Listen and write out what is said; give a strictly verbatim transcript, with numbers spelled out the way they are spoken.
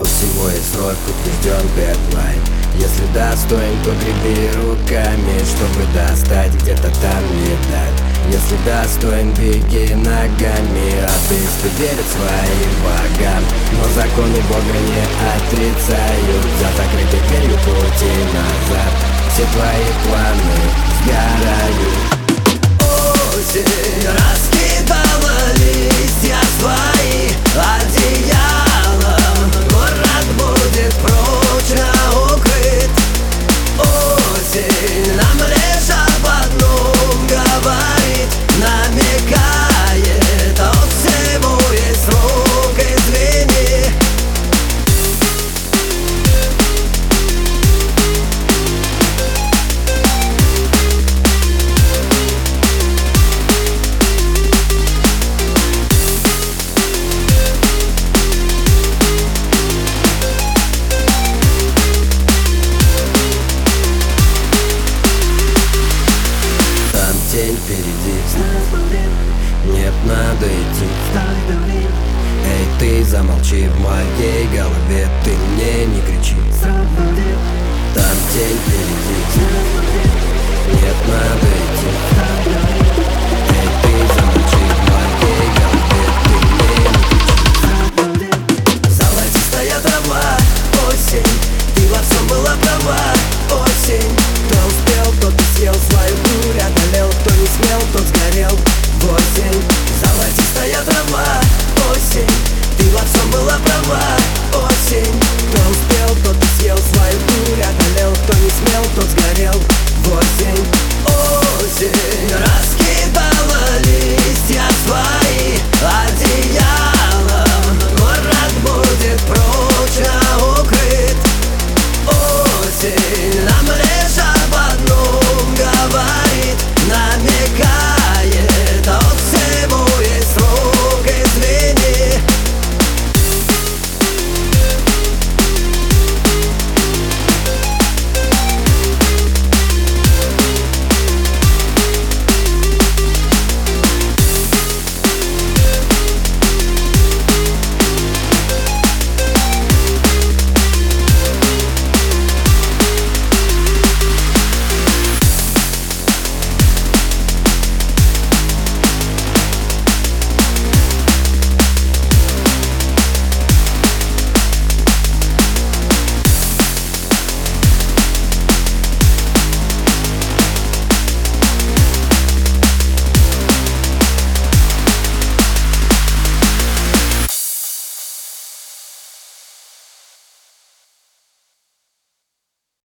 У всего есть срок, утвержден дедлайн. Если достоин, то греби руками, чтобы достать, где-то там не дать. Если достоин, беги ногами. Атеисты верят своим богам, но законы Бога не отрицают. За закрытой дверью пути назад все твои планы сгорают. Осень раскидала листья свои одеялом. Город будет прочно укрыт. Осень нам лишь об одном говорит, намекает: от всего есть срок, извини. Тень впереди, нет, надо идти. Эй, ты замолчи в моей голове, ты мне не кричи. Там тень впереди, нет, надо идти. Эй, ты замолчи в моей голове, ты мне не кричи. Золотистая трава, осень, ты во всем была права, осень. Кто успел, тот и съел свою дурь, одолел. Кто не смел, тот сгорел в осень. Золотистая трава, осень, ты во всем была права,